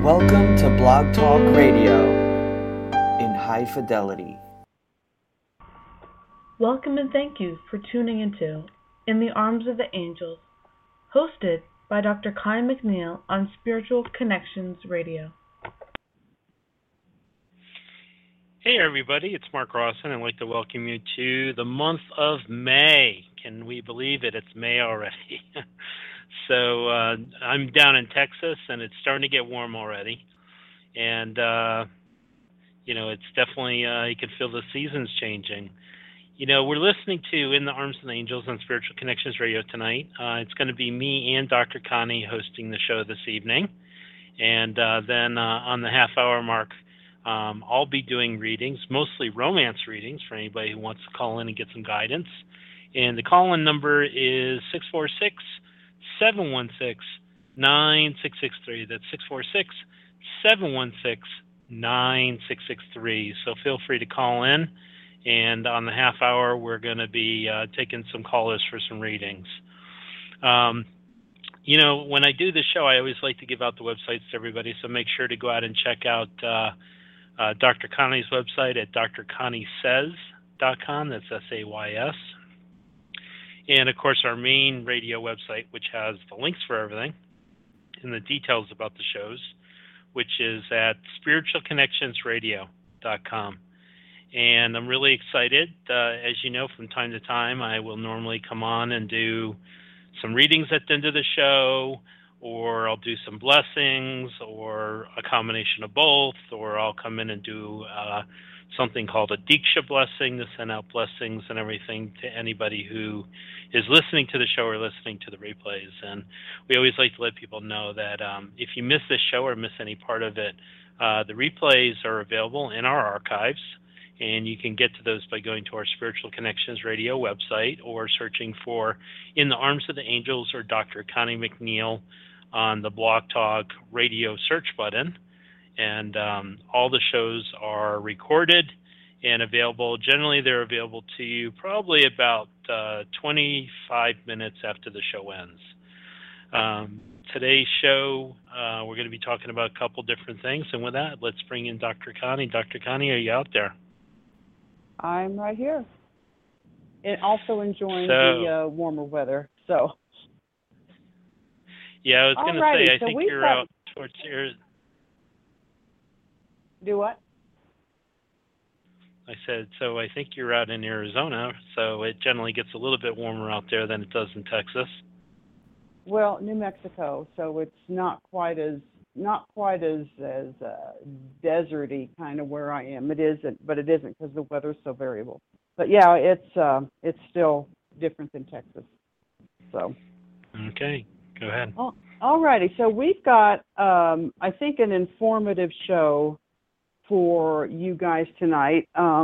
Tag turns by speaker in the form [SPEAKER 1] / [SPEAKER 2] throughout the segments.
[SPEAKER 1] Welcome to Blog Talk Radio in high fidelity.
[SPEAKER 2] Welcome and thank you for tuning into In the Arms of the Angels, hosted by Dr. Connie McNeil on Spiritual Connections Radio.
[SPEAKER 3] Hey everybody, it's Mark Rawson. I'd like to welcome you to the month of May. Can we believe it? It's May already. So I'm down in Texas, and it's starting to get warm already. And, it's definitely, you can feel the seasons changing. We're listening to In the Arms of the Angels on Spiritual Connections Radio tonight. It's going to be me and Dr. Connie hosting the show this evening. And then on the half-hour mark, I'll be doing readings, mostly romance readings for anybody who wants to call in and get some guidance. And the call-in number is 646-716-9663. That's 646-716-9663. So feel free to call in. And on the half hour, we're going to be taking some callers for some readings. When I do the show, I always like to give out the websites to everybody. So make sure to go out and check out Dr. Connie's website at drconniesays.com. That's SAYS. And, of course, our main radio website, which has the links for everything and the details about the shows, which is at spiritualconnectionsradio.com. And I'm really excited. As you know, from time to time, I will normally come on and do some readings at the end of the show, or I'll do some blessings, or a combination of both, or I'll come in and do something called a Diksha blessing to send out blessings and everything to anybody who is listening to the show or listening to the replays. And we always like to let people know that if you miss this show or miss any part of it, the replays are available in our archives, and you can get to those by going to our Spiritual Connections Radio website or searching for In the Arms of the Angels or Dr. Connie McNeil on the Blog Talk Radio search button. And all the shows are recorded and available. Generally, they're available to you probably about 25 minutes after the show ends. Today's show, we're going to be talking about a couple different things. And with that, let's bring in Dr. Connie. Dr. Connie, are you out there?
[SPEAKER 4] I'm right here. And also enjoying the warmer weather. So.
[SPEAKER 3] Yeah, I was going to say, I think you're out towards here.
[SPEAKER 4] Do what?
[SPEAKER 3] I said, so I think you're out in Arizona, so it generally gets a little bit warmer out there than it does in Texas.
[SPEAKER 4] Well, New Mexico, so it's not quite as deserty kind of where I am. It isn't, but it isn't because the weather's so variable. But yeah, it's still different than Texas. So.
[SPEAKER 3] Okay, go ahead.
[SPEAKER 4] Oh, all righty. So we've got, I think, an informative show for you guys tonight.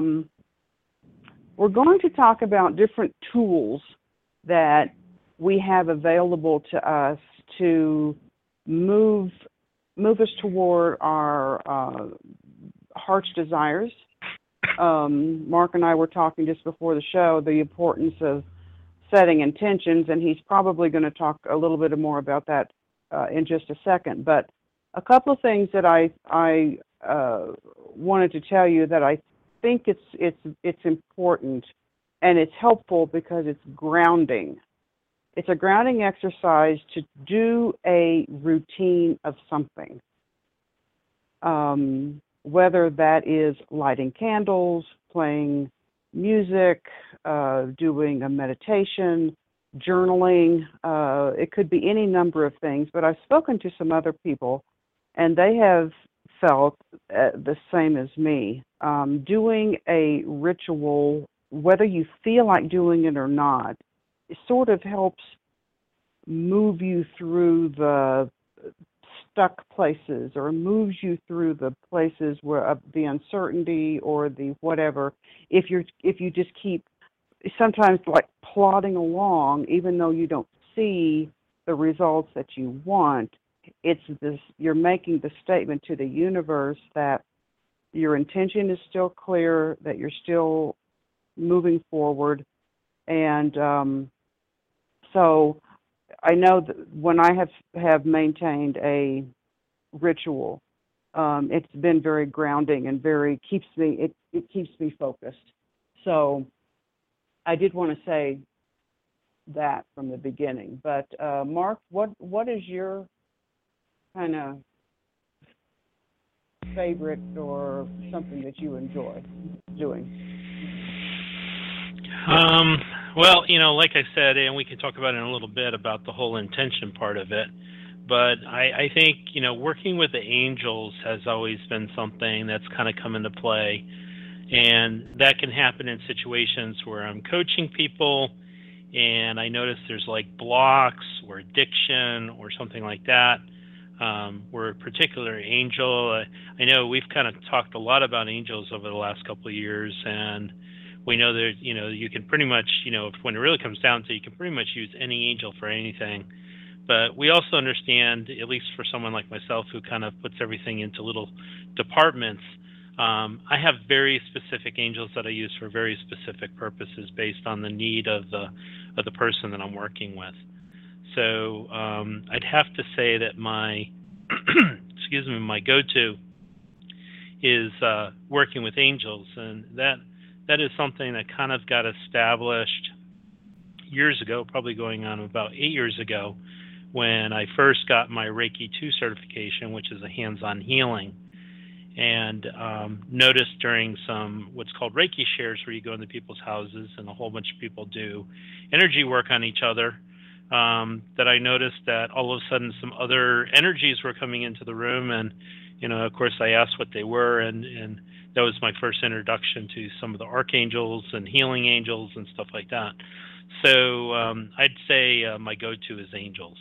[SPEAKER 4] We're going to talk about different tools that we have available to us to move us toward our heart's desires. Mark and I were talking just before the show the importance of setting intentions, and he's probably going to talk a little bit more about that in just a second. But a couple of things that I wanted to tell you that I think it's important and it's helpful because it's grounding. It's a grounding exercise to do a routine of something, whether that is lighting candles, playing music, doing a meditation, journaling. It could be any number of things, but I've spoken to some other people, and they have felt the same as me. Doing a ritual, whether you feel like doing it or not, it sort of helps move you through the stuck places or moves you through the places where the uncertainty or the whatever. If you just keep sometimes like plodding along, even though you don't see the results that you want, it's this, you're making the statement to the universe that your intention is still clear, that you're still moving forward. And so I know that when I have maintained a ritual, It's been very grounding and keeps me focused. So I did want to say that from the beginning. But Mark, what is your kind of favorite or something that you enjoy doing?
[SPEAKER 3] Well, like I said, and we can talk about it in a little bit about the whole intention part of it. But I think, working with the angels has always been something that's kind of come into play. And that can happen in situations where I'm coaching people and I notice there's like blocks or addiction or something like that, where a particular angel, I know we've kind of talked a lot about angels over the last couple of years, and we know that, you can pretty much, when it really comes down to it, you can pretty much use any angel for anything. But we also understand, at least for someone like myself who kind of puts everything into little departments, I have very specific angels that I use for very specific purposes based on the need of the person that I'm working with. So I'd have to say that my my go-to is working with angels, and that is something that kind of got established years ago, probably going on about 8 years ago, when I first got my Reiki 2 certification, which is a hands-on healing. And noticed during some what's called Reiki shares, where you go into people's houses and a whole bunch of people do energy work on each other, that I noticed that all of a sudden some other energies were coming into the room. And, of course, I asked what they were, and that was my first introduction to some of the archangels and healing angels and stuff like that. So I'd say my go-to is angels.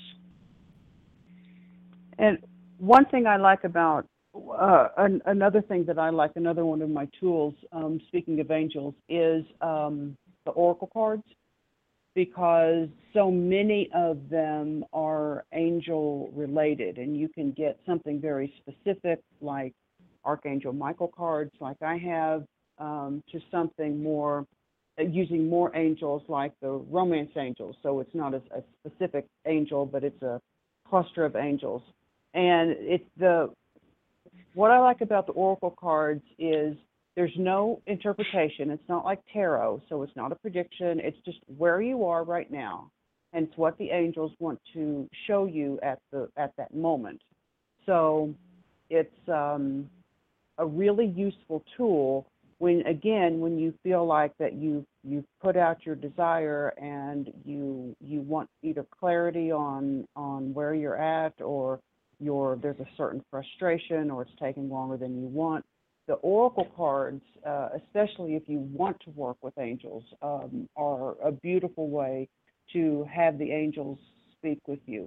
[SPEAKER 4] And one thing I like about another thing that I like, another one of my tools, speaking of angels, is the oracle cards, because so many of them are angel related, and you can get something very specific like Archangel Michael cards like I have, to something more using more angels like the romance angels. So it's not a specific angel, but it's a cluster of angels. And what I like about the oracle cards is there's no interpretation. It's not like tarot, so it's not a prediction. It's just where you are right now, and it's what the angels want to show you at that moment. So it's a really useful tool when you feel like that you've put out your desire and you want either clarity on where you're at, or there's a certain frustration, or it's taking longer than you want. The oracle cards, especially if you want to work with angels, are a beautiful way to have the angels speak with you.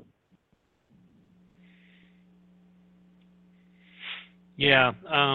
[SPEAKER 3] Yeah.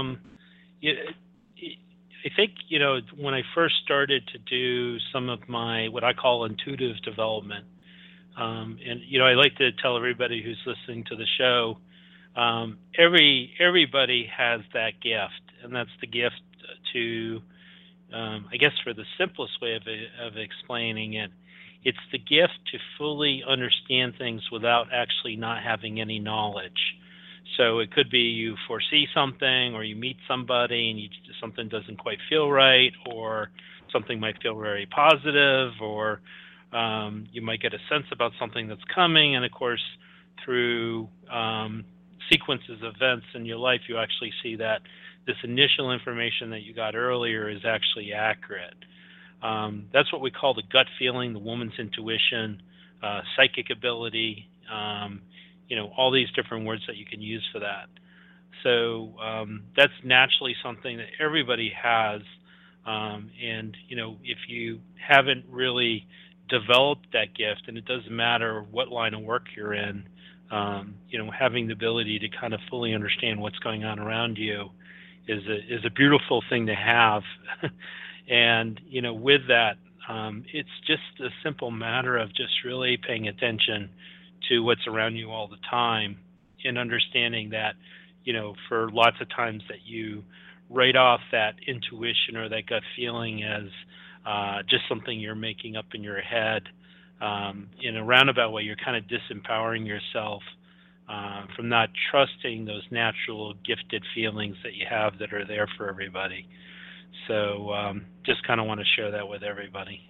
[SPEAKER 3] I think, when I first started to do some of my, what I call intuitive development, and, I like to tell everybody who's listening to the show, everybody has that gift, and that's the gift to, I guess for the simplest way of explaining it, it's the gift to fully understand things without actually not having any knowledge. So it could be you foresee something, or you meet somebody and something doesn't quite feel right, or something might feel very positive, or you might get a sense about something that's coming. And of course, through sequences of events in your life, you actually see that this initial information that you got earlier is actually accurate. That's what we call the gut feeling, the woman's intuition, psychic ability, all these different words that you can use for that. So that's naturally something that everybody has. And, if you haven't really developed that gift, and it doesn't matter what line of work you're in, having the ability to kind of fully understand what's going on around you is a beautiful thing to have. And, with that, it's just a simple matter of just really paying attention to what's around you all the time, and understanding that, for lots of times that you write off that intuition or that gut feeling as just something you're making up in your head. In a roundabout way, you're kind of disempowering yourself from not trusting those natural gifted feelings that you have that are there for everybody. So just kind of want to share that with everybody.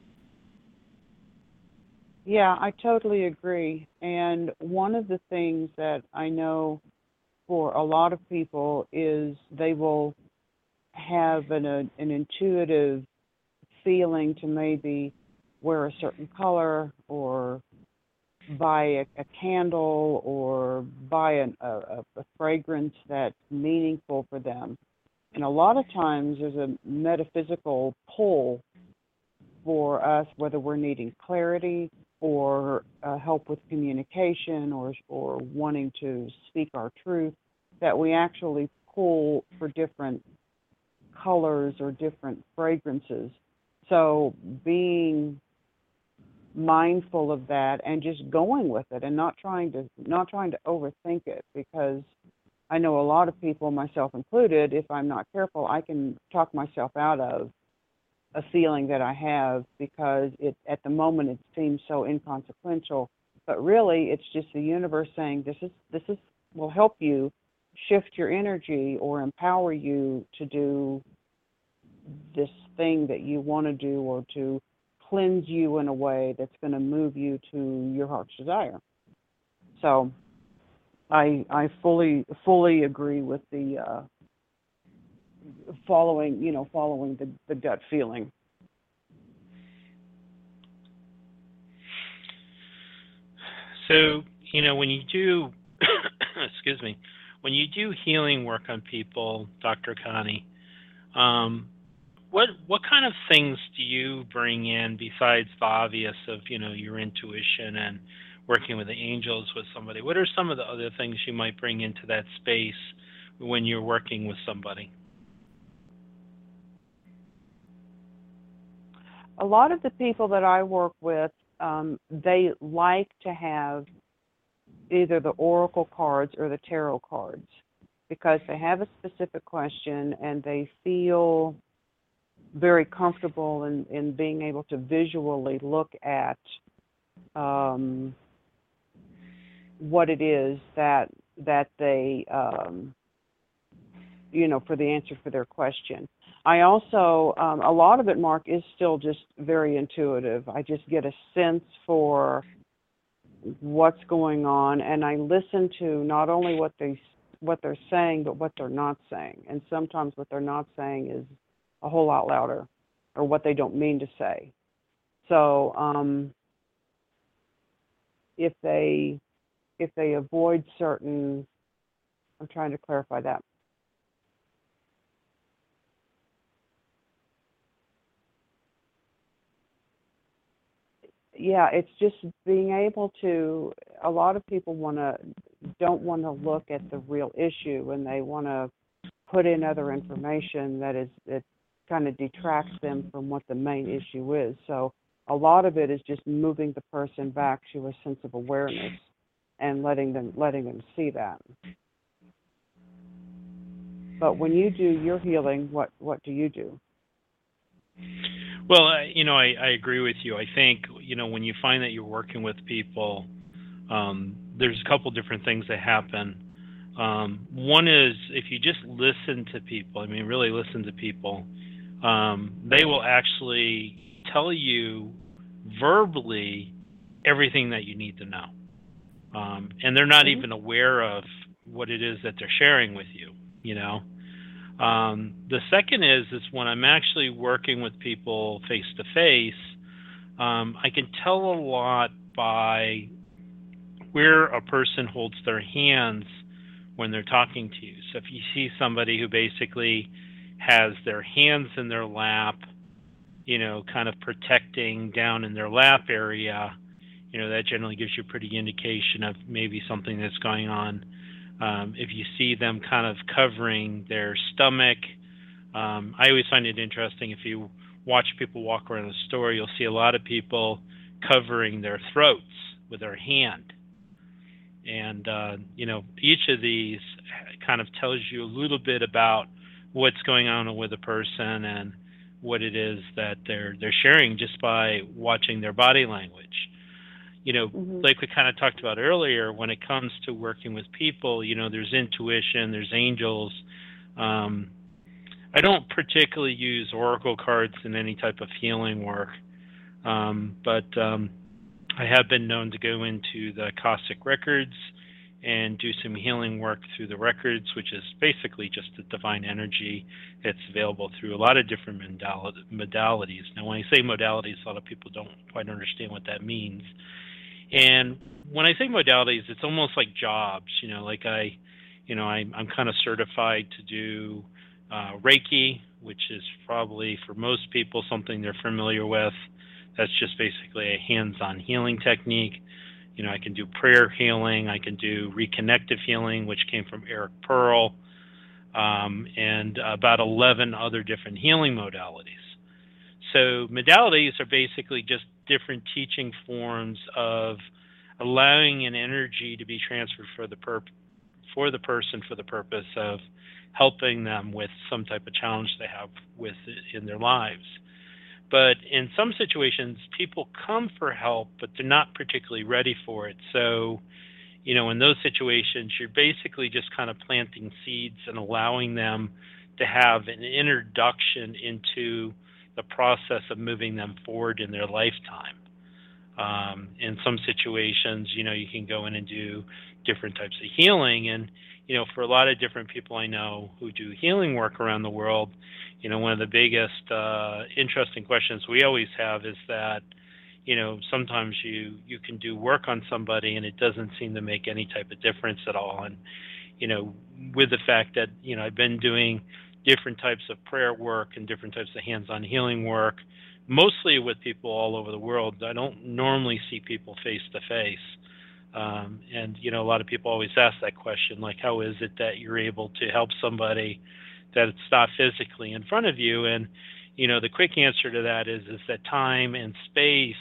[SPEAKER 4] Yeah, I totally agree. And one of the things that I know for a lot of people is they will have an intuitive feeling to maybe wear a certain color or buy a candle or buy a fragrance that's meaningful for them. And a lot of times there's a metaphysical pull for us, whether we're needing clarity or help with communication or wanting to speak our truth, that we actually pull for different colors or different fragrances. So being mindful of that and just going with it and not trying to overthink it, because I know a lot of people, myself included, if I'm not careful, I can talk myself out of a feeling that I have because at the moment it seems so inconsequential, but really it's just the universe saying this is will help you shift your energy or empower you to do this thing that you want to do, or to cleanse you in a way that's going to move you to your heart's desire. So I fully agree with the following the gut feeling.
[SPEAKER 3] So, when you do, excuse me, when you do healing work on people, Dr. Connie, what kind of things do you bring in besides the obvious of, your intuition and working with the angels with somebody? What are some of the other things you might bring into that space when you're working with somebody?
[SPEAKER 4] A lot of the people that I work with, they like to have either the oracle cards or the tarot cards because they have a specific question and they feel very comfortable in being able to visually look at what it is that they for the answer for their question. I also a lot of it, Mark, is still just very intuitive. I just get a sense for what's going on, and I listen to not only what they're saying but what they're not saying. And sometimes what they're not saying is a whole lot louder, or what they don't mean to say. So if they avoid certain, I'm trying to clarify that. Yeah, it's just being able to, a lot of people don't want to look at the real issue, and they want to put in other information that kind of detracts them from what the main issue is. So a lot of it is just moving the person back to a sense of awareness and letting them see that. But when you do your healing, what do you do?
[SPEAKER 3] Well, I agree with you. I think, when you find that you're working with people, there's a couple different things that happen. One is if you just listen to people, really listen to people, they will actually tell you verbally everything that you need to know. And they're not even aware of what it is that they're sharing with you, The second is when I'm actually working with people face to face, I can tell a lot by where a person holds their hands when they're talking to you. So if you see somebody who basically has their hands in their lap, kind of protecting down in their lap area, that generally gives you a pretty indication of maybe something that's going on. If you see them kind of covering their stomach, I always find it interesting if you watch people walk around the store, you'll see a lot of people covering their throats with their hand. And, each of these kind of tells you a little bit about what's going on with a person and what it is that they're sharing just by watching their body language. like we kind of talked about earlier, when it comes to working with people, there's intuition, there's angels. I don't particularly use oracle cards in any type of healing work, but I have been known to go into the Akashic records and do some healing work through the records, which is basically just the divine energy that's available through a lot of different modalities. Now, when I say modalities, a lot of people don't quite understand what that means. And when I say modalities, it's almost like jobs. I'm kind of certified to do Reiki, which is probably for most people something they're familiar with. That's just basically a hands-on healing technique. I can do prayer healing. I can do reconnective healing, which came from Eric Pearl, and about 11 other different healing modalities. So modalities are basically just different teaching forms of allowing an energy to be transferred for the person for the purpose of helping them with some type of challenge they have in their lives. But in some situations, people come for help, but they're not particularly ready for it. So, in those situations, you're basically just kind of planting seeds and allowing them to have an introduction into the process of moving them forward in their lifetime. In some situations, you can go in and do different types of healing. And, for a lot of different people I know who do healing work around the world, one of the biggest interesting questions we always have is that, sometimes you can do work on somebody and it doesn't seem to make any type of difference at all. And, with the fact that, I've been doing different types of prayer work and different types of hands-on healing work, mostly with people all over the world. I don't normally see people face to face. And, a lot of people always ask that question, like, how is it that you're able to help somebody that's not physically in front of you? And, the quick answer to that is that time and space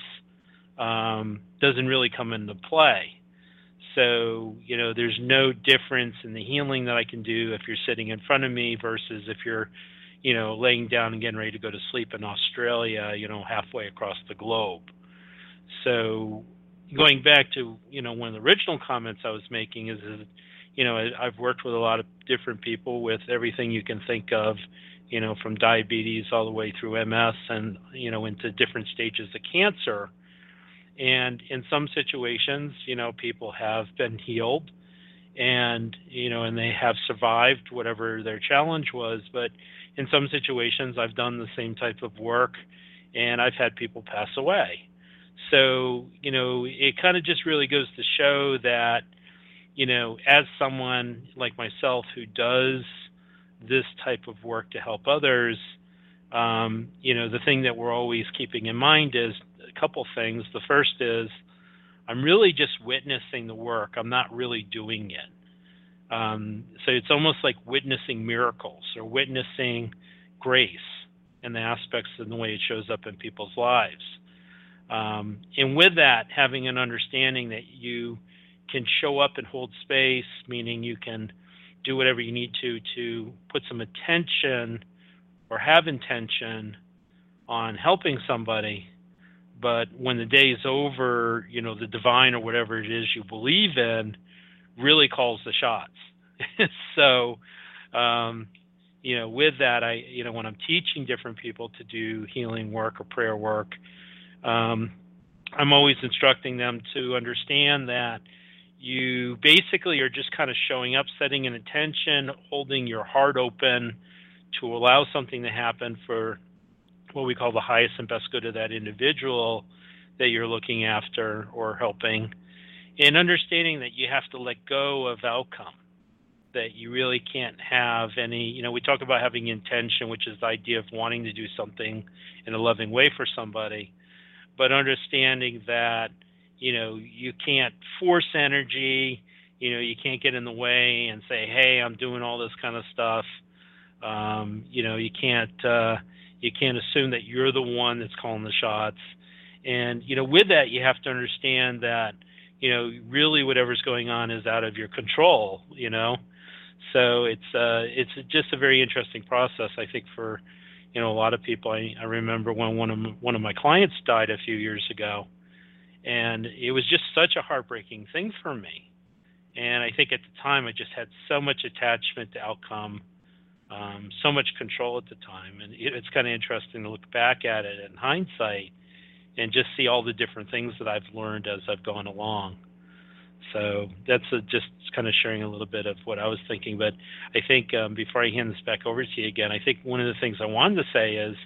[SPEAKER 3] doesn't really come into play. So, there's no difference in the healing that I can do if you're sitting in front of me versus if you're, laying down and getting ready to go to sleep in Australia, halfway across the globe. So going back to, one of the original comments I was making is I've worked with a lot of different people with everything you can think of, from diabetes all the way through MS and, into different stages of cancer. And in some situations, people have been healed and, and they have survived whatever their challenge was. But in some situations, I've done the same type of work and I've had people pass away. So, it kind of just really goes to show that, as someone like myself who does this type of work to help others, the thing that we're always keeping in mind is a couple things. The first is I'm really just witnessing the work. I'm not really doing it. So it's almost like witnessing miracles or witnessing grace and the aspects and the way it shows up in people's lives. And with that, having an understanding that you can show up and hold space, meaning you can do whatever you need to put some attention or have intention on helping somebody. But when the day is over, the divine or whatever it is you believe in really calls the shots. So, with that, when I'm teaching different people to do healing work or prayer work, I'm always instructing them to understand that you basically are just kind of showing up, setting an intention, holding your heart open to allow something to happen for what we call the highest and best good of that individual that you're looking after or helping, and understanding that you have to let go of outcome, that you really can't have any, we talk about having intention, which is the idea of wanting to do something in a loving way for somebody, but understanding that, you can't force energy, you can't get in the way and say, hey, I'm doing all this kind of stuff. You can't assume that you're the one that's calling the shots. And, with that, you have to understand that, really whatever's going on is out of your control, So it's just a very interesting process, I think, for, a lot of people. I remember when one of my clients died a few years ago, And it was just such a heartbreaking thing for me. And I think at the time I just had so much attachment to outcome, so much control at the time. And it's kind of interesting to look back at it in hindsight and just see all the different things that I've learned as I've gone along. So that's just kind of sharing a little bit of what I was thinking. But I think before I hand this back over to you again, I think one of the things I wanted to say is,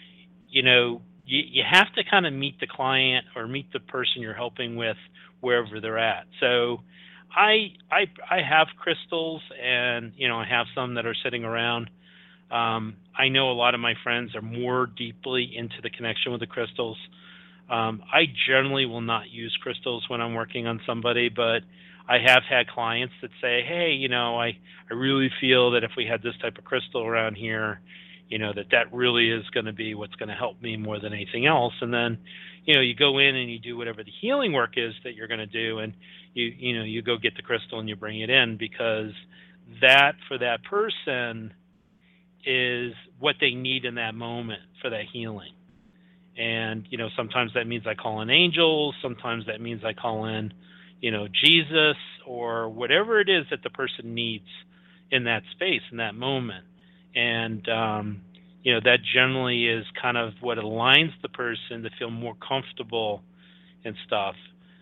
[SPEAKER 3] you have to kind of meet the client or meet the person you're helping with wherever they're at. So I have crystals, and I have some that are sitting around. I know a lot of my friends are more deeply into the connection with the crystals. I generally will not use crystals when I'm working on somebody, but I have had clients that say, hey, I really feel that if we had this type of crystal around here, that really is going to be what's going to help me more than anything else. And then, you go in and you do whatever the healing work is that you're going to do, and you go get the crystal and you bring it in, because that for that person is what they need in that moment for that healing. And, sometimes that means I call in angels. Sometimes that means I call in, Jesus, or whatever it is that the person needs in that space, in that moment. And, that generally is kind of what aligns the person to feel more comfortable and stuff.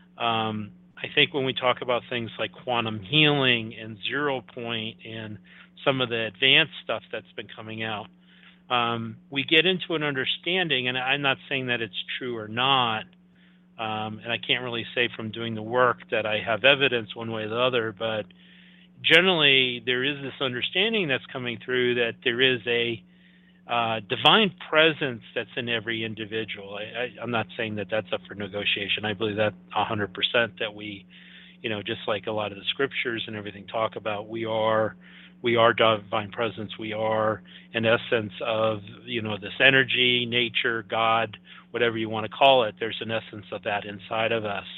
[SPEAKER 3] I think when we talk about things like quantum healing and 0 point and some of the advanced stuff that's been coming out, we get into an understanding, and I'm not saying that it's true or not, and I can't really say from doing the work that I have evidence one way or the other, but generally there is this understanding that's coming through that there is a divine presence that's in every individual. I'm not saying that that's up for negotiation. I believe that 100% that we, just like a lot of the scriptures and everything talk about, we are divine presence. We are an essence of, this energy, nature, God, whatever you want to call it. There's an essence of that inside of us.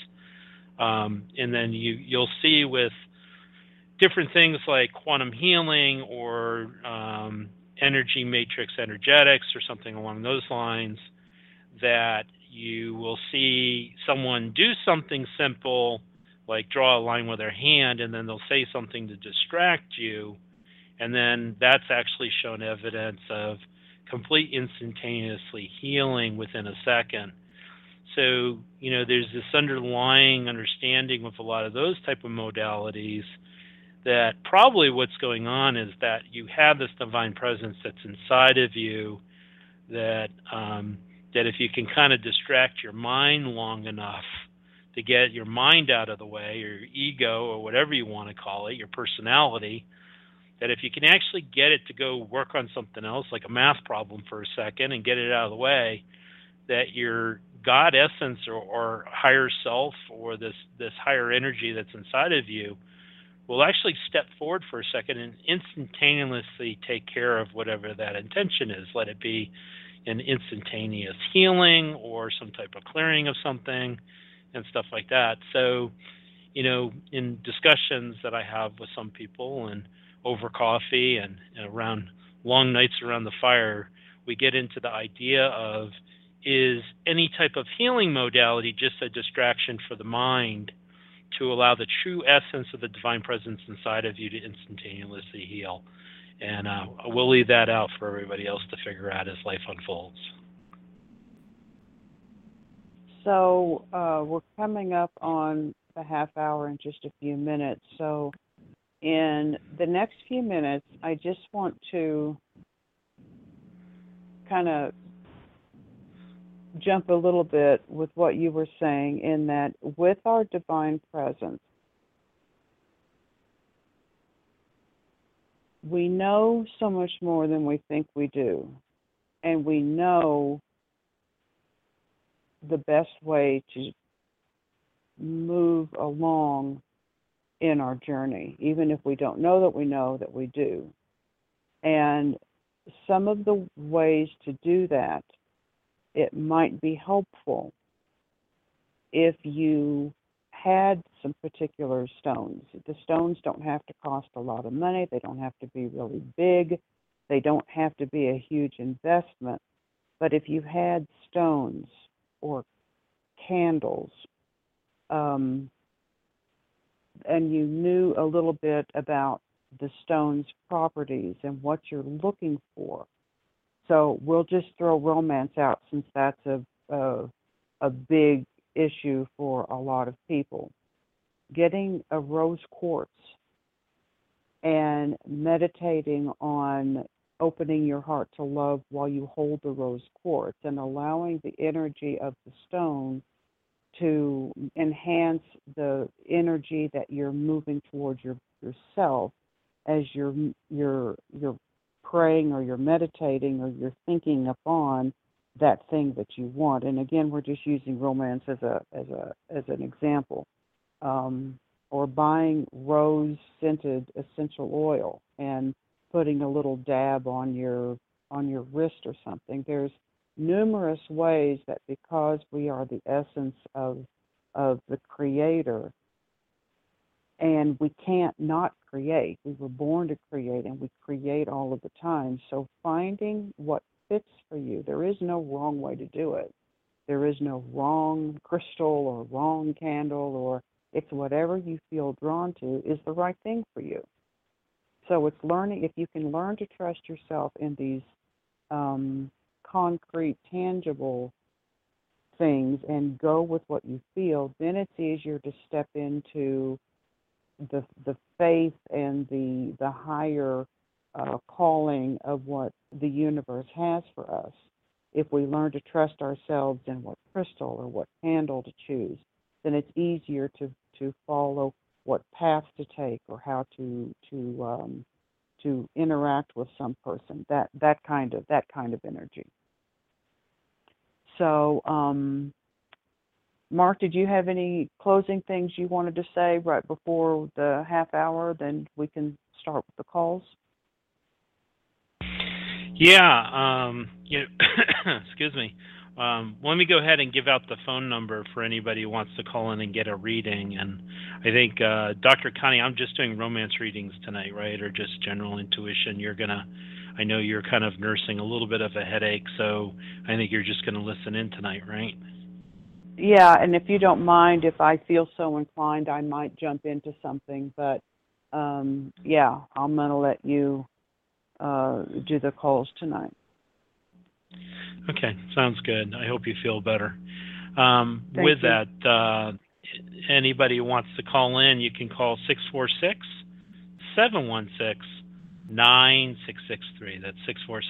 [SPEAKER 3] And then you'll see with different things like quantum healing or energy matrix energetics or something along those lines, that you will see someone do something simple, like draw a line with their hand, and then they'll say something to distract you. And then that's actually shown evidence of complete instantaneously healing within a second. So, there's this underlying understanding with a lot of those type of modalities that probably what's going on is that you have this divine presence that's inside of you, that if you can kind of distract your mind long enough to get your mind out of the way, or your ego, or whatever you want to call it, your personality, that if you can actually get it to go work on something else, like a math problem for a second, and get it out of the way, that your God essence or higher self, or this higher energy that's inside of you, will actually step forward for a second and instantaneously take care of whatever that intention is. Let it be an instantaneous healing or some type of clearing of something and stuff like that. So, in discussions that I have with some people and over coffee and around long nights around the fire, we get into the idea of, is any type of healing modality just a distraction for the mind to allow the true essence of the divine presence inside of you to instantaneously heal? And we'll leave that out for everybody else to figure out as life unfolds.
[SPEAKER 4] So we're coming up on the half hour in just a few minutes. So in the next few minutes, I just want to kind of jump a little bit with what you were saying, in that with our divine presence, we know so much more than we think we do. And we know the best way to move along in our journey, even if we don't know that we do. And some of the ways to do that, it might be helpful if you had some particular stones. The stones don't have to cost a lot of money. They don't have to be really big. They don't have to be a huge investment. But if you had stones or candles um, and you knew a little bit about the stone's properties and what you're looking for. So we'll just throw romance out since that's a big issue for a lot of people. Getting a rose quartz and meditating on opening your heart to love while you hold the rose quartz and allowing the energy of the stone to enhance the energy that you're moving towards yourself as you're praying or you're meditating or you're thinking upon that thing that you want. And again, we're just using romance as an example. Or buying rose scented essential oil and putting a little dab on your wrist or something. There's numerous ways that, because we are the essence of the Creator, and we can't not create. We were born to create, and we create all of the time. So finding what fits for you. There is no wrong way to do it. There is no wrong crystal or wrong candle, or it's whatever you feel drawn to is the right thing for you. So it's learning, if you can learn to trust yourself in these concrete, tangible things and go with what you feel, then it's easier to step into the faith and the higher calling of what the universe has for us. If we learn to trust ourselves in what crystal or what candle to choose, then it's easier to follow what path to take or how to interact with some person. That kind of energy. So, Mark, did you have any closing things you wanted to say right before the half hour? Then we can start with the calls.
[SPEAKER 3] Yeah, excuse me. Let me go ahead and give out the phone number for anybody who wants to call in and get a reading. And I think, Dr. Connie, I'm just doing romance readings tonight, right? Or just general intuition. I know you're kind of nursing a little bit of a headache, so I think you're just going to listen in tonight, right?
[SPEAKER 4] Yeah, and if you don't mind, if I feel so inclined, I might jump into something. But, yeah, I'm going to let you do the calls tonight.
[SPEAKER 3] Okay, sounds good. I hope you feel better.
[SPEAKER 4] With
[SPEAKER 3] that, anybody who wants to call in, you can call 646-716-9663. That's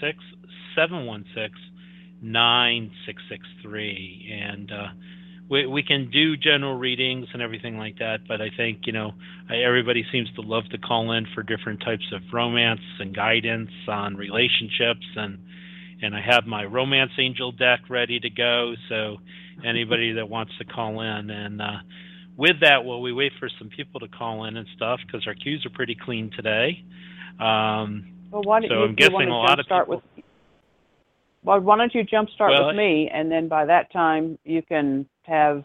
[SPEAKER 3] 646-716-9663. And we can do general readings and everything like that, but I think, everybody seems to love to call in for different types of romance and guidance on relationships, and I have my romance angel deck ready to go, so anybody that wants to call in. And with that, while we wait for some people to call in and stuff, because our queues are pretty clean today.
[SPEAKER 4] I'm guessing
[SPEAKER 3] a lot of people...
[SPEAKER 4] Well, why don't you jumpstart with me, and then by that time you can have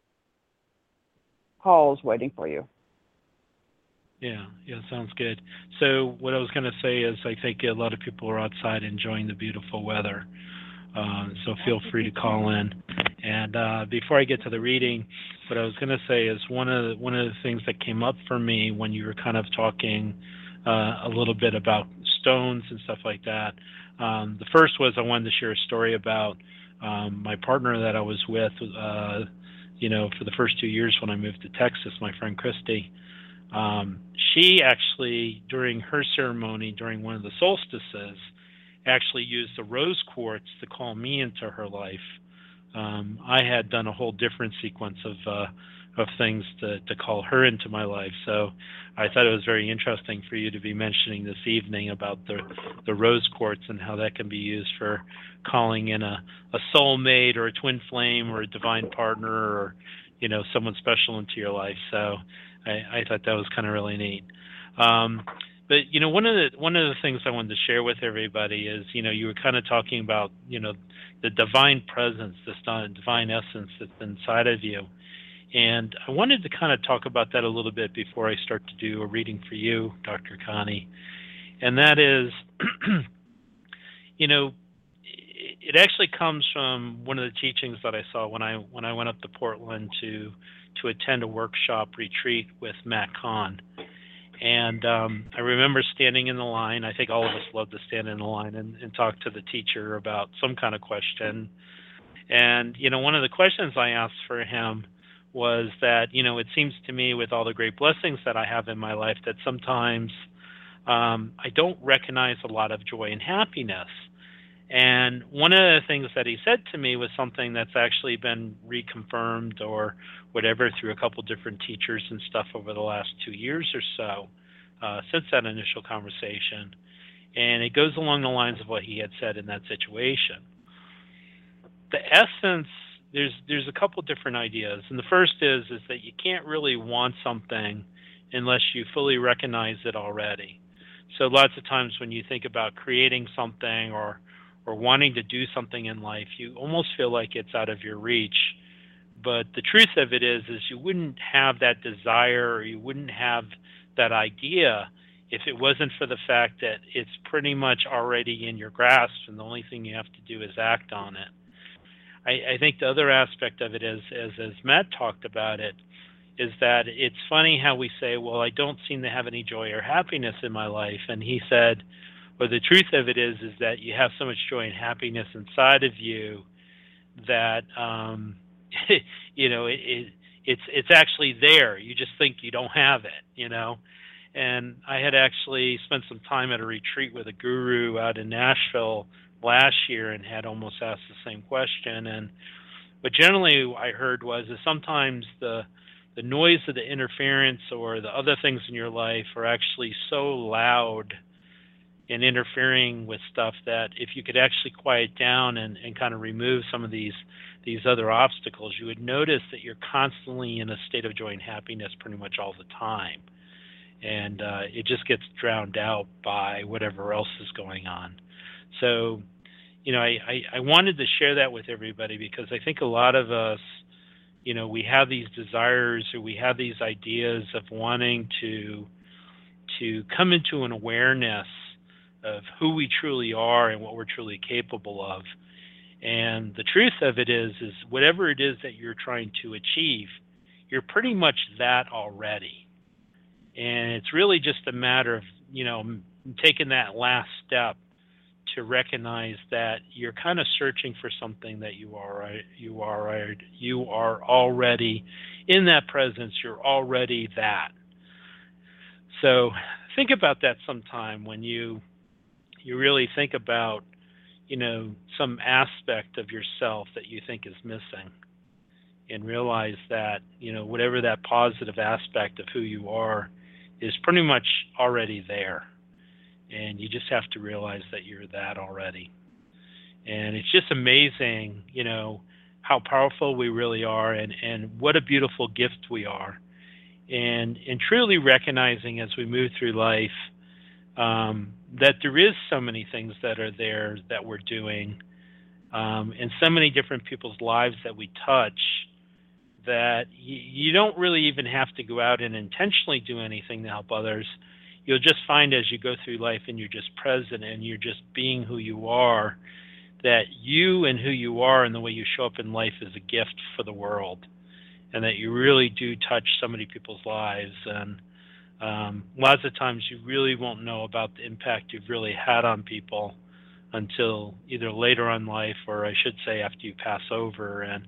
[SPEAKER 4] calls waiting for you.
[SPEAKER 3] Yeah, sounds good. So what I was going to say is I think a lot of people are outside enjoying the beautiful weather. So feel free to call in. And before I get to the reading, what I was going to say is one of the things that came up for me when you were kind of talking a little bit about stones and stuff like that. The first was I wanted to share a story about my partner that I was with, for the first 2 years when I moved to Texas, my friend Christy. She actually, during her ceremony, during one of the solstices, actually used the rose quartz to call me into her life. I had done a whole different sequence of things to call her into my life. So I thought it was very interesting for you to be mentioning this evening about the rose quartz and how that can be used for calling in a soulmate or a twin flame or a divine partner or, someone special into your life. So I thought that was kind of really neat. But one of the things I wanted to share with everybody is, you were kind of talking about, the divine presence, this divine essence that's inside of you. And I wanted to kind of talk about that a little bit before I start to do a reading for you, Dr. Connie. And that is, it actually comes from one of the teachings that I saw when I went up to Portland to to attend a workshop retreat with Matt Kahn. And I remember standing in the line. I think all of us love to stand in the line and talk to the teacher about some kind of question. And, one of the questions I asked for him was that, it seems to me with all the great blessings that I have in my life that sometimes I don't recognize a lot of joy and happiness. And one of the things that he said to me was something that's actually been reconfirmed or whatever through a couple different teachers and stuff over the last 2 years or so since that initial conversation. And it goes along the lines of what he had said in that situation. The essence, there's a couple different ideas. And the first is that you can't really want something unless you fully recognize it already. So lots of times when you think about creating something or wanting to do something in life, you almost feel like it's out of your reach. But the truth of it is you wouldn't have that desire or you wouldn't have that idea if it wasn't for the fact that it's pretty much already in your grasp and the only thing you have to do is act on it. I think the other aspect of it is, as Matt talked about it, is that it's funny how we say, well, I don't seem to have any joy or happiness in my life. And he said, well, the truth of it is that you have so much joy and happiness inside of you that, it's actually there. You just think you don't have it, And I had actually spent some time at a retreat with a guru out in Nashville last year and had almost asked the same question. And what generally I heard was that sometimes the noise of the interference or the other things in your life are actually so loud and interfering with stuff that if you could actually quiet down and kind of remove some of these other obstacles, you would notice that you're constantly in a state of joy and happiness pretty much all the time. And it just gets drowned out by whatever else is going on. So, I wanted to share that with everybody because I think a lot of us, we have these desires or we have these ideas of wanting to come into an awareness of who we truly are and what we're truly capable of. And the truth of it is whatever it is that you're trying to achieve, you're pretty much that already. And it's really just a matter of, taking that last step to recognize that you're kind of searching for something that you are already in that presence. You're already that. So think about that sometime when you really think about, some aspect of yourself that you think is missing, and realize that, whatever that positive aspect of who you are is pretty much already there. And you just have to realize that you're that already. And it's just amazing, how powerful we really are and what a beautiful gift we are. And truly recognizing as we move through life that there is so many things that are there that we're doing and so many different people's lives that we touch that you don't really even have to go out and intentionally do anything to help others. You'll just find as you go through life and you're just present and you're just being who you are, that you and who you are and the way you show up in life is a gift for the world, and that you really do touch so many people's lives. And lots of times you really won't know about the impact you've really had on people until either later on in life, or I should say after you pass over. And,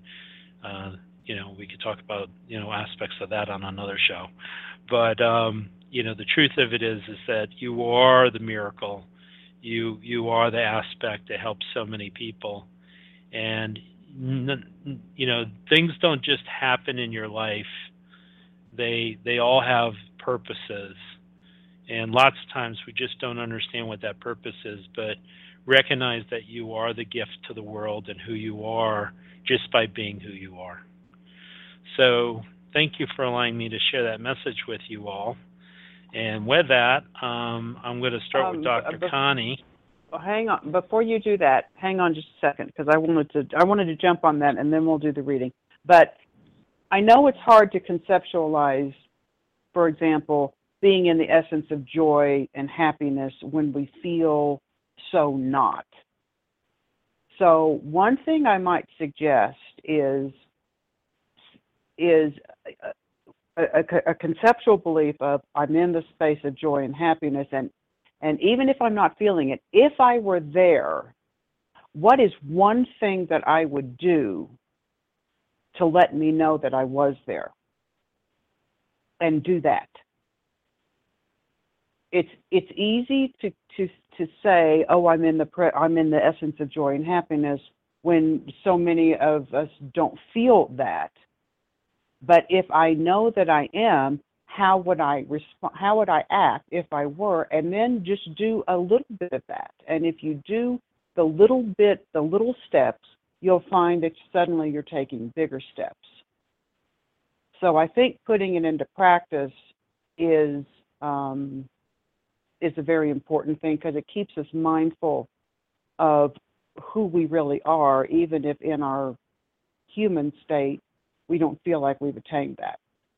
[SPEAKER 3] we could talk about, aspects of that on another show. But, the truth of it is that you are the miracle. You are the aspect that helps so many people. And, things don't just happen in your life. They all have purposes. And lots of times we just don't understand what that purpose is, but recognize that you are the gift to the world and who you are just by being who you are. So thank you for allowing me to share that message with you all. And with that, I'm going to start with Dr. Connie.
[SPEAKER 4] Well, hang on. Before you do that, hang on just a second, because I wanted to jump on that, and then we'll do the reading. But I know it's hard to conceptualize, for example, being in the essence of joy and happiness when we feel so not. So one thing I might suggest is is a conceptual belief of I'm in the space of joy and happiness, and even if I'm not feeling it, if I were there, what is one thing that I would do to let me know that I was there? And do that. It's easy to say, oh, I'm in the essence of joy and happiness, when so many of us don't feel that. But if I know that I am, how would I respond? How would I act if I were? And then just do a little bit of that. And if you do the little steps, you'll find that suddenly you're taking bigger steps. So I think putting it into practice is a very important thing, because it keeps us mindful of who we really are, even if in our human state we don't feel like we've attained that.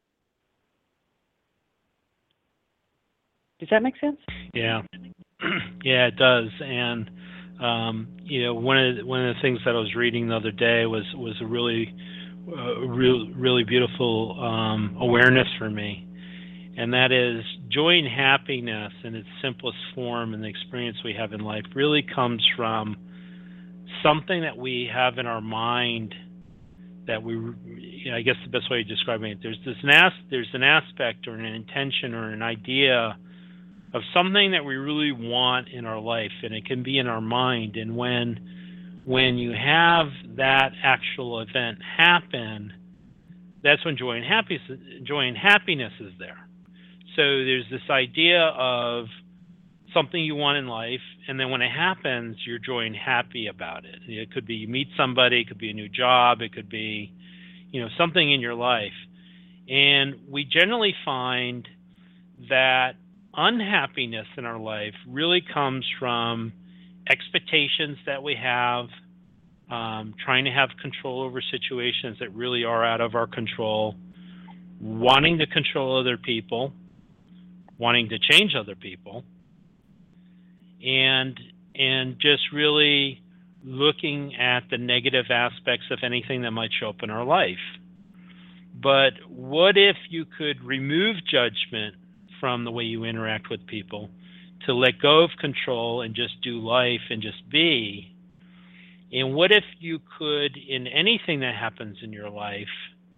[SPEAKER 4] Does that make sense?
[SPEAKER 3] Yeah, yeah, it does. And one of the things that I was reading the other day was a really beautiful awareness for me. And that is, joy and happiness in its simplest form and the experience we have in life really comes from something that we have in our mind that I guess the best way of describing it, there's an aspect or an intention or an idea of something that we really want in our life, and it can be in our mind. And when you have that actual event happen, that's when joy and happiness is there. So there's this idea of something you want in life, and then when it happens, you're joy and happy about it. It could be you meet somebody, it could be a new job, it could be, something in your life. And we generally find that unhappiness in our life really comes from expectations that we have, trying to have control over situations that really are out of our control, wanting to control other people, wanting to change other people, and just really looking at the negative aspects of anything that might show up in our life. But what if you could remove judgment from the way you interact with people, to let go of control and just do life and just be? And what if you could, in anything that happens in your life,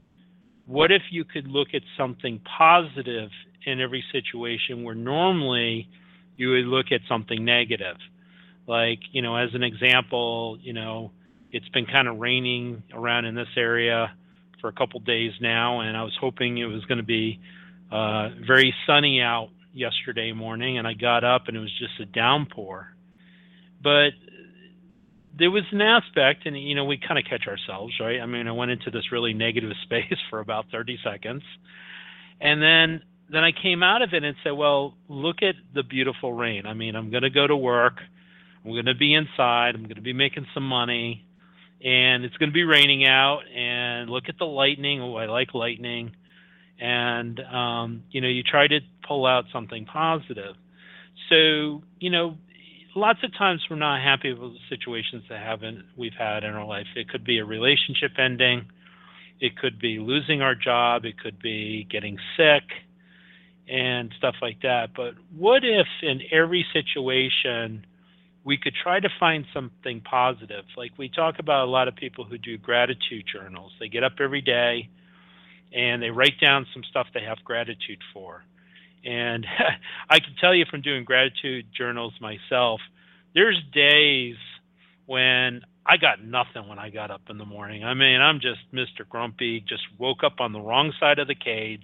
[SPEAKER 3] what if you could look at something positive in every situation where normally you would look at something negative? Like, as an example, it's been kind of raining around in this area for a couple days now, and I was hoping it was going to be very sunny out yesterday morning, and I got up and it was just a downpour. But there was an aspect, and we kind of catch ourselves, right? I mean, I went into this really negative space for about 30 seconds, and then I came out of it and said, well, look at the beautiful rain. I mean, I'm going to go to work, I'm going to be inside, I'm going to be making some money, and it's going to be raining out, and look at the lightning. Oh, I like lightning. And you try to pull out something positive. So lots of times we're not happy with the situations that we've had in our life. It could be a relationship ending, it could be losing our job, it could be getting sick and stuff like that. But what if in every situation we could try to find something positive? Like, we talk about a lot of people who do gratitude journals. They get up every day and they write down some stuff they have gratitude for. And I can tell you from doing gratitude journals myself, there's days when I got nothing when I got up in the morning. I mean, I'm just Mr. Grumpy, just woke up on the wrong side of the cage,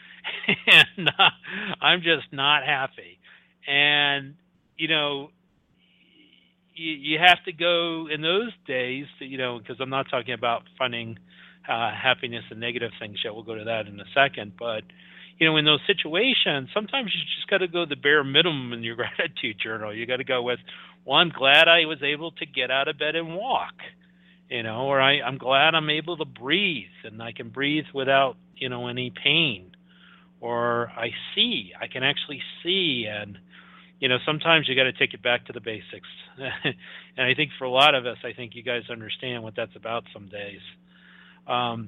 [SPEAKER 3] and I'm just not happy. And, you have to go in those days, because I'm not talking about finding happiness and negative things yet. We'll go to that in a second. But, in those situations, sometimes you just got to go the bare minimum in your gratitude journal. You got to go with, well, I'm glad I was able to get out of bed and walk, or I'm glad I'm able to breathe, and I can breathe without, any pain. Or I can actually see. And, sometimes you got to take it back to the basics. And I think for a lot of us, I think you guys understand what that's about some days.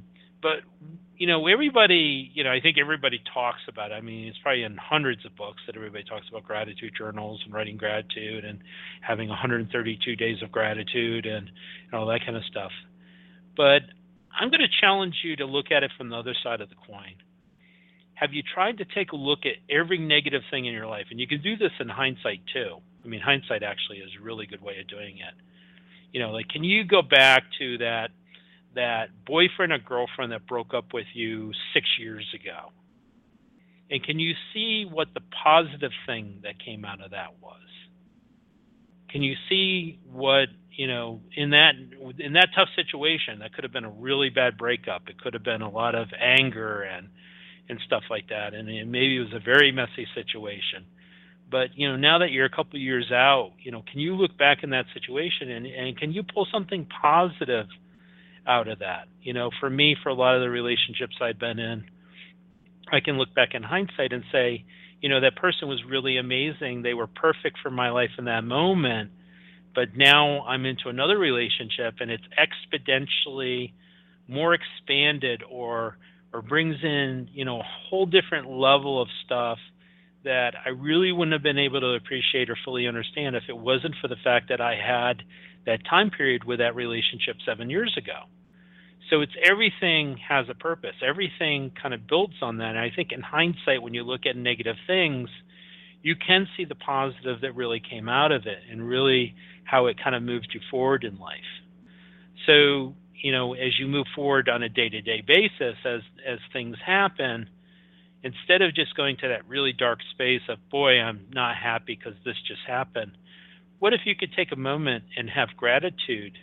[SPEAKER 3] But everybody, I think everybody talks about it. I mean, it's probably in hundreds of books that everybody talks about gratitude journals and writing gratitude and having 132 days of gratitude and all that kind of stuff. But I'm going to challenge you to look at it from the other side of the coin. Have you tried to take a look at every negative thing in your life? And you can do this in hindsight too. I mean, hindsight actually is a really good way of doing it. Like, can you go back to that boyfriend or girlfriend that broke up with you 6 years ago? And can you see what the positive thing that came out of that was? Can you see what, in that tough situation, that could have been a really bad breakup. It could have been a lot of anger and stuff like that. And maybe it was a very messy situation. But, now that you're a couple of years out, can you look back in that situation and can you pull something positive out of that? For me, for a lot of the relationships I've been in, I can look back in hindsight and say, that person was really amazing. They were perfect for my life in that moment. But now I'm into another relationship and it's exponentially more expanded or brings in, a whole different level of stuff that I really wouldn't have been able to appreciate or fully understand if it wasn't for the fact that I had that time period with that relationship 7 years ago. So it's everything has a purpose. Everything kind of builds on that. And I think in hindsight, when you look at negative things, you can see the positive that really came out of it and really how it kind of moved you forward in life. So, as you move forward on a day-to-day basis, as things happen, instead of just going to that really dark space of, boy, I'm not happy because this just happened, what if you could take a moment and have gratitude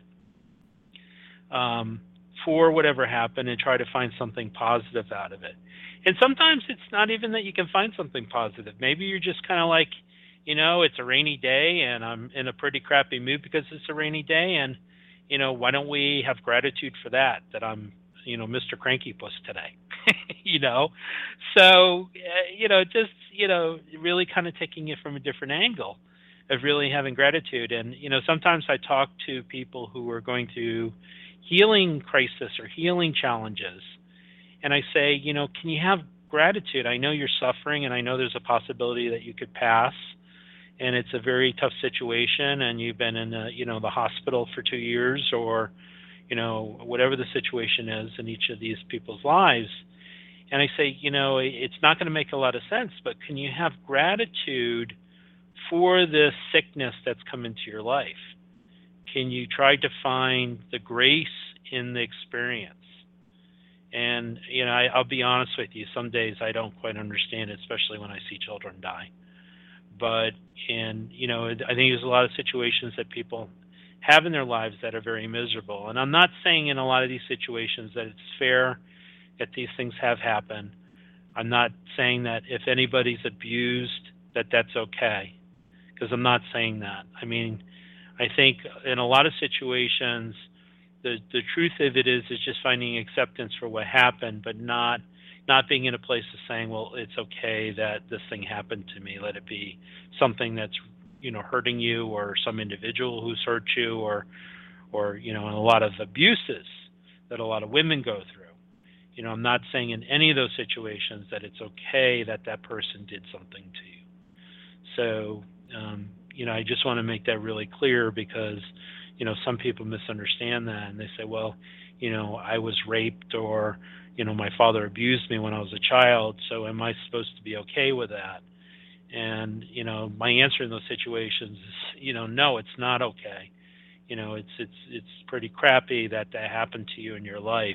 [SPEAKER 3] for whatever happened and try to find something positive out of it? And sometimes it's not even that you can find something positive. Maybe you're just kind of like, it's a rainy day and I'm in a pretty crappy mood because it's a rainy day. And, why don't we have gratitude for that I'm, Mr. Cranky Puss today, So, really kind of taking it from a different angle of really having gratitude. And, sometimes I talk to people who are going through healing crisis or healing challenges. And I say, can you have gratitude? I know you're suffering and I know there's a possibility that you could pass and it's a very tough situation and you've been in the hospital for 2 years or, whatever the situation is in each of these people's lives. And I say, it's not going to make a lot of sense, but can you have gratitude for this sickness that's come into your life? Can you try to find the grace in the experience? And, I'll be honest with you, some days I don't quite understand it, especially when I see children die. But, I think there's a lot of situations that people have in their lives that are very miserable. And I'm not saying in a lot of these situations that it's fair that these things have happened. I'm not saying that if anybody's abused that that's okay, because I'm not saying that. I mean, I think in a lot of situations, the truth of it is just finding acceptance for what happened, but not being in a place of saying, well, it's okay that this thing happened to me. Let it be something that's, hurting you or some individual who's hurt you or and a lot of abuses that a lot of women go through. I'm not saying in any of those situations that it's okay that that person did something to you. So, I just want to make that really clear because, some people misunderstand that and they say, well, I was raped or, my father abused me when I was a child, so am I supposed to be okay with that? And, my answer in those situations is, no, it's not okay. It's pretty crappy that happened to you in your life.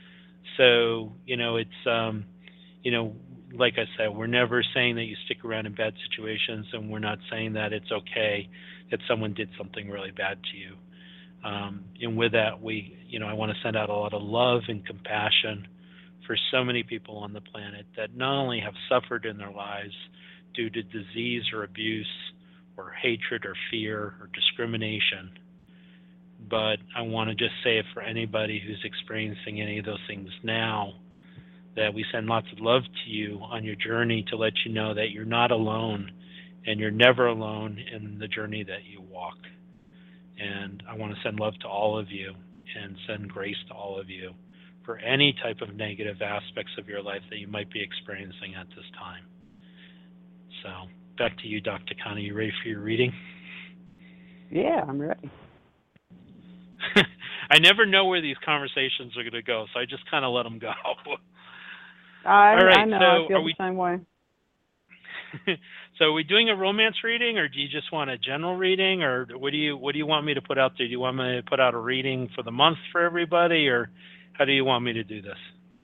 [SPEAKER 3] So, it's, like I said, we're never saying that you stick around in bad situations, and we're not saying that it's okay that someone did something really bad to you. And with that, I want to send out a lot of love and compassion for so many people on the planet that not only have suffered in their lives due to disease or abuse or hatred or fear or discrimination, but I want to just say it for anybody who's experiencing any of those things now, that we send lots of love to you on your journey to let you know that you're not alone and you're never alone in the journey that you walk. And I want to send love to all of you and send grace to all of you for any type of negative aspects of your life that you might be experiencing at this time. So back to you, Dr. Connie. You ready for your reading?
[SPEAKER 4] Yeah, I'm ready.
[SPEAKER 3] I never know where these conversations are going to go, so I just kind of let them go.
[SPEAKER 4] I
[SPEAKER 3] right,
[SPEAKER 4] know.
[SPEAKER 3] so
[SPEAKER 4] I feel the same way.
[SPEAKER 3] So are we doing a romance reading, or do you just want a general reading, or what do you want me to put out there? Do you want me to put out a reading for the month for everybody, or how do you want me to do this?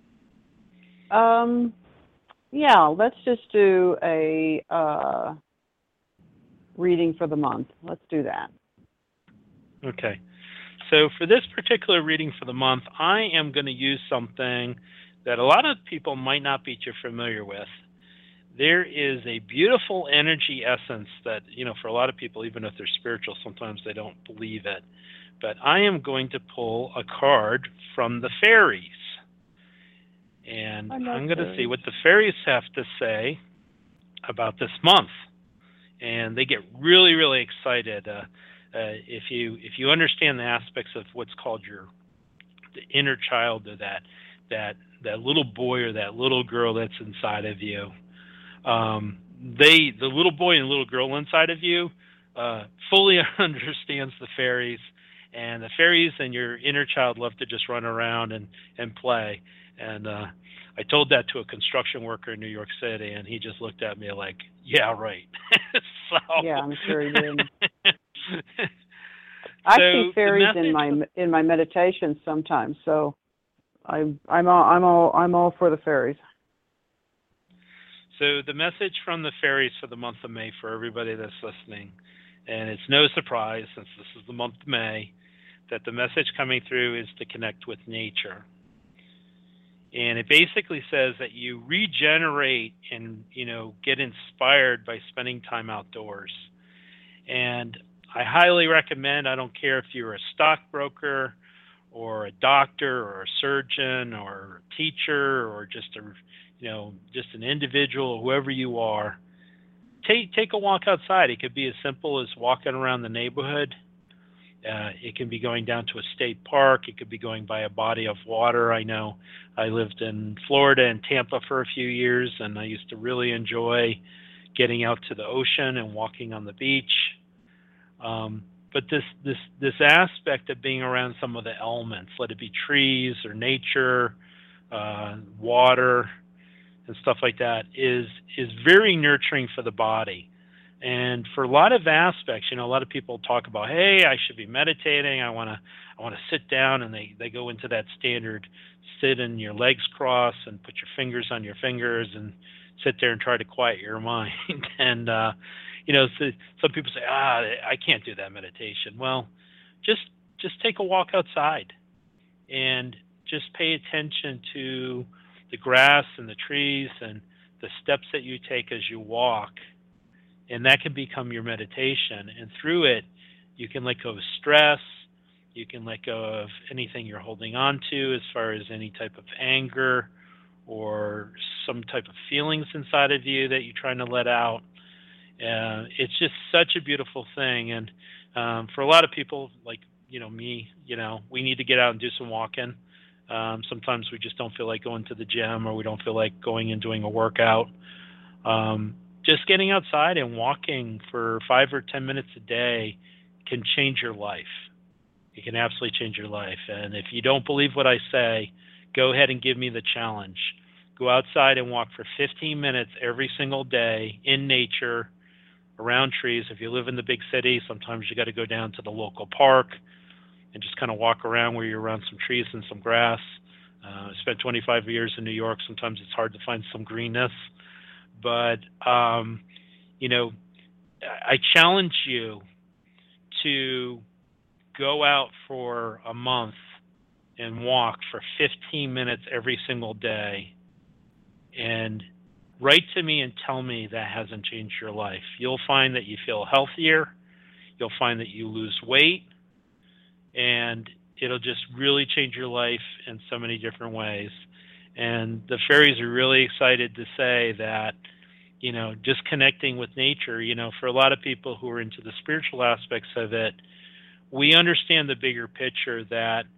[SPEAKER 4] Yeah, let's just do a reading for the month. Let's do that.
[SPEAKER 3] Okay. So for this particular reading for the month, I am going to use something that a lot of people might not be too familiar with. There is a beautiful energy essence that, for a lot of people, even if they're spiritual, sometimes they don't believe it. But I am going to pull a card from the fairies. And I'm going to see what the fairies have to say about this month. And they get really, really excited. If you understand the aspects of what's called the inner child, or that little boy or that little girl that's inside of you, the little boy and little girl inside of you fully understands the fairies, and the fairies and your inner child love to just run around and play. And I told that to a construction worker in New York City, and he just looked at me like, "Yeah, right." So,
[SPEAKER 4] yeah, I'm sure he did. I see fairies in my meditations sometimes, so I'm all for the fairies.
[SPEAKER 3] So the message from the fairies for the month of May for everybody that's listening, and it's no surprise since this is the month of May, that the message coming through is to connect with nature. And it basically says that you regenerate and, get inspired by spending time outdoors. And I highly recommend, I don't care if you're a stockbroker or a doctor or a surgeon or a teacher or just an individual, whoever you are, take a walk outside. It could be as simple as walking around the neighborhood. It can be going down to a state park. It could be going by a body of water. I know I lived in Florida and Tampa for a few years, and I used to really enjoy getting out to the ocean and walking on the beach. But this aspect of being around some of the elements, let it be trees or nature, water, and stuff like that, is very nurturing for the body. And for a lot of aspects, a lot of people talk about, hey, I should be meditating. I want to sit down, and they go into that standard sit and your legs cross and put your fingers on your fingers and sit there and try to quiet your mind. And so some people say, I can't do that meditation. Well, just take a walk outside and just pay attention to the grass and the trees and the steps that you take as you walk. And that can become your meditation. And through it, you can let go of stress. You can let go of anything you're holding on to as far as any type of anger or some type of feelings inside of you that you're trying to let out. It's just such a beautiful thing. And for a lot of people like, me, we need to get out and do some walking. Sometimes we just don't feel like going to the gym, or we don't feel like going and doing a workout. Just getting outside and walking for 5 or 10 minutes a day can change your life. It can absolutely change your life. And if you don't believe what I say, go ahead and give me the challenge. Go outside and walk for 15 minutes every single day in nature, around trees. If you live in the big city, sometimes you got to go down to the local park and just kind of walk around where you're around some trees and some grass. I spent 25 years in New York. Sometimes it's hard to find some greenness. But, I challenge you to go out for a month and walk for 15 minutes every single day and write to me and tell me that hasn't changed your life. You'll find that you feel healthier. You'll find that you lose weight, and it'll just really change your life in so many different ways. And the fairies are really excited to say that, just connecting with nature, for a lot of people who are into the spiritual aspects of it, we understand the bigger picture that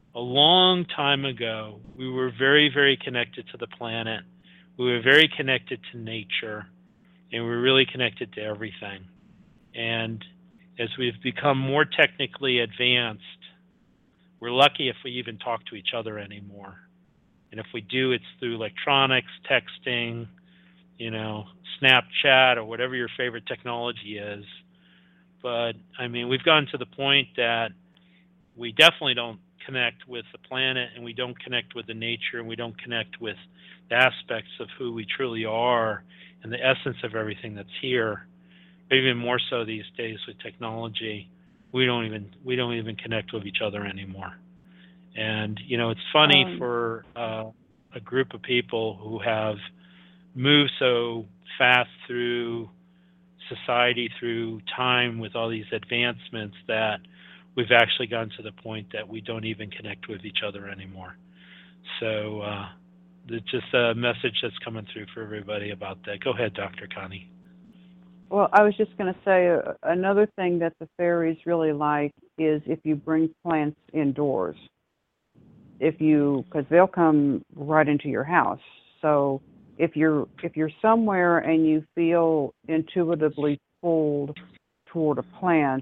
[SPEAKER 3] a long time ago, we were very, very connected to the planet. We were very connected to nature, and we were really connected to everything. And as we've become more technically advanced, we're lucky if we even talk to each other anymore. And if we do, it's through electronics, texting, Snapchat, or whatever your favorite technology is. But, we've gotten to the point that we definitely don't connect with the planet, and we don't connect with the nature, and we don't connect with the aspects of who we truly are and the essence of everything that's here. But even more so these days with technology, we don't even connect with each other anymore. And it's funny for a group of people who have moved so fast through society, through time, with all these advancements, that we've actually gotten to the point that we don't even connect with each other anymore. So it's just a message that's coming through for everybody about that. Go ahead, Dr. Connie.
[SPEAKER 4] Well, I was just going to say another thing that the fairies really like is if you bring plants indoors. Because they'll come right into your house. So if you're somewhere and you feel intuitively pulled toward a plant,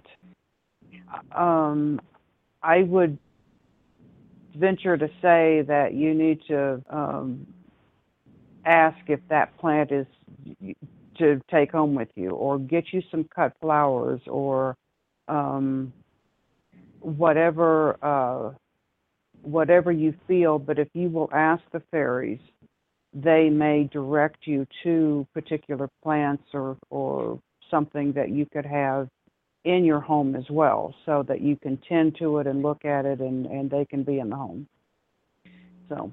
[SPEAKER 4] I would venture to say that you need to ask if that plant is to take home with you, or get you some cut flowers, or whatever you feel. But if you will ask the fairies, they may direct you to particular plants or something that you could have in your home as well, so that you can tend to it and look at it, and they can be in the home. So.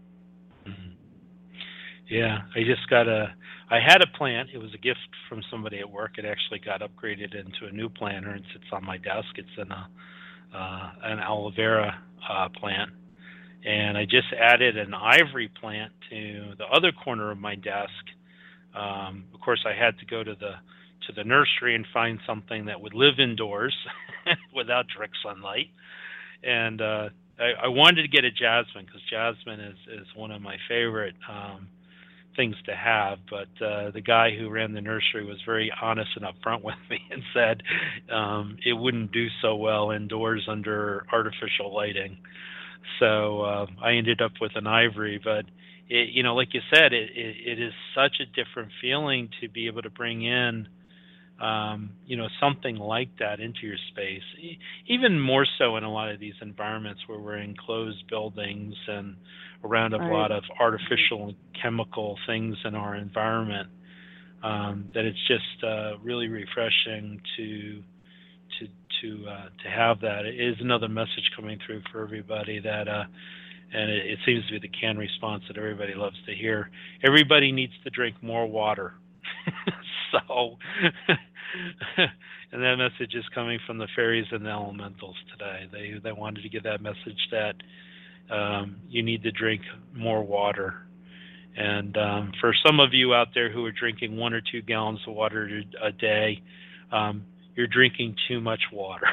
[SPEAKER 3] Yeah, I had a plant. It was a gift from somebody at work. It actually got upgraded into a new planter and sits on my desk. It's an aloe vera plant. And I just added an ivory plant to the other corner of my desk. Of course, I had to go to the nursery and find something that would live indoors without direct sunlight. And I wanted to get a jasmine, because jasmine is one of my favorite things to have. But the guy who ran the nursery was very honest and upfront with me and said it wouldn't do so well indoors under artificial lighting. So I ended up with an ivory. But like you said, it is such a different feeling to be able to bring in something like that into your space, even more so in a lot of these environments where we're in closed buildings and around a lot of artificial and chemical things in our environment, that it's just really refreshing to have that. It is another message coming through for everybody that and it seems to be the canned response that everybody loves to hear. Everybody needs to drink more water. So, and that message is coming from the fairies and the elementals today. They wanted to give that message that you need to drink more water. And for some of you out there who are drinking 1 or 2 gallons of water a day, you're drinking too much water.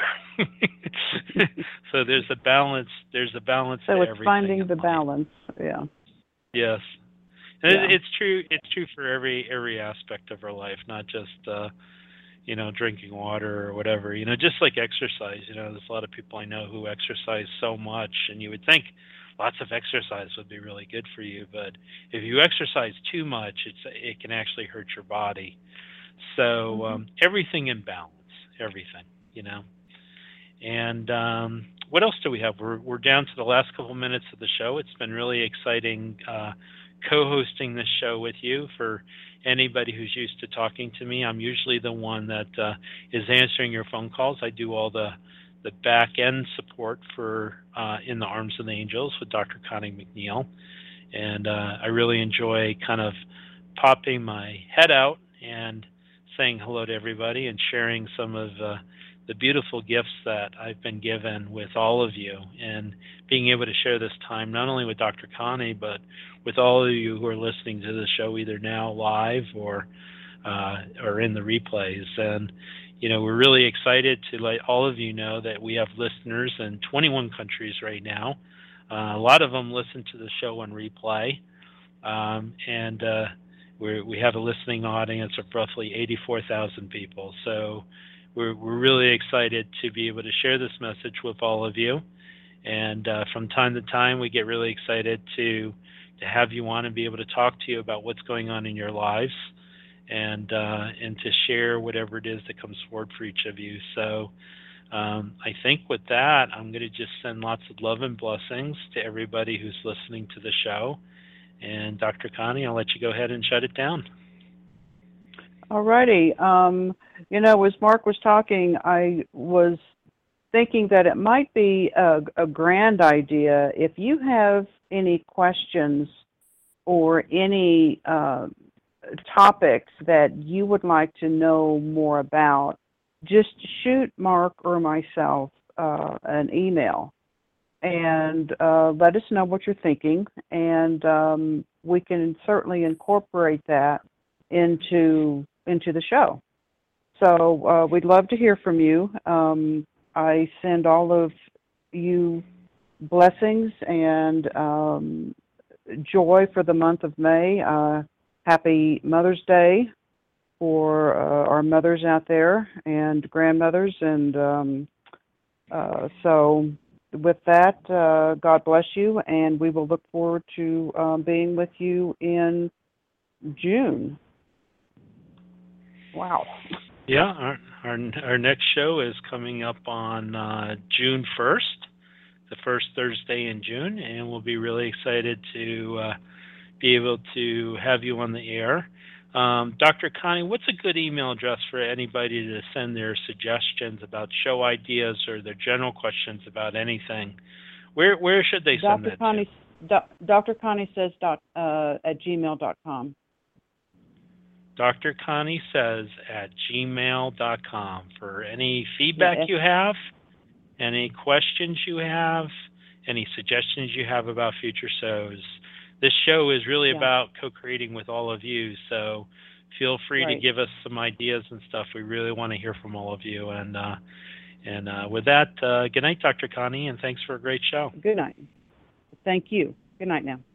[SPEAKER 3] So there's a balance. There's a balance
[SPEAKER 4] to
[SPEAKER 3] everything.
[SPEAKER 4] So it's finding the balance. Yeah.
[SPEAKER 3] Yes. And it's true. It's true for every aspect of our life, not just drinking water or whatever. Just like exercise. There's a lot of people I know who exercise so much, and you would think lots of exercise would be really good for you, but if you exercise too much, it can actually hurt your body. So everything in balance, everything. And what else do we have? We're down to the last couple minutes of the show. It's been really exciting co-hosting this show with you. For anybody who's used to talking to me, I'm usually the one that is answering your phone calls. I do all the back end support for In the Arms of the Angels with Dr. Connie McNeil, and I really enjoy kind of popping my head out and saying hello to everybody and sharing some of the beautiful gifts that I've been given with all of you, and being able to share this time not only with Dr. Connie, but with all of you who are listening to the show either now live or in the replays. And we're really excited to let all of you know that we have listeners in 21 countries right now. A lot of them listen to the show on replay, and we have a listening audience of roughly 84,000 people. So we're really excited to be able to share this message with all of you. And from time to time, we get really excited to have you on and be able to talk to you about what's going on in your lives, and to share whatever it is that comes forward for each of you. So I think with that, I'm going to just send lots of love and blessings to everybody who's listening to the show. And Dr. Connie, I'll let you go ahead and shut it down.
[SPEAKER 4] All righty. As Mark was talking, I was thinking that it might be a grand idea if you have any questions or any topics that you would like to know more about, just shoot Mark or myself an email and let us know what you're thinking, and we can certainly incorporate that into the show. So we'd love to hear from you. I send all of you blessings and joy for the month of May. Happy Mother's Day for our mothers out there and grandmothers. And so with that, God bless you, and we will look forward to being with you in June. Wow.
[SPEAKER 3] Yeah, our next show is coming up on June 1st, the first Thursday in June, and we'll be really excited to be able to have you on the air. Dr. Connie, what's a good email address for anybody to send their suggestions about show ideas or their general questions about anything? Where should they send that to?
[SPEAKER 4] Dr. Connie says at gmail.com.
[SPEAKER 3] Dr. Connie says at gmail.com for any feedback you have, any questions you have, any suggestions you have about future shows. This show is really about co-creating with all of you, so feel free to give us some ideas and stuff. We really want to hear from all of you. And with that, good night, Dr. Connie, and thanks for a great show.
[SPEAKER 4] Good night. Thank you. Good night now.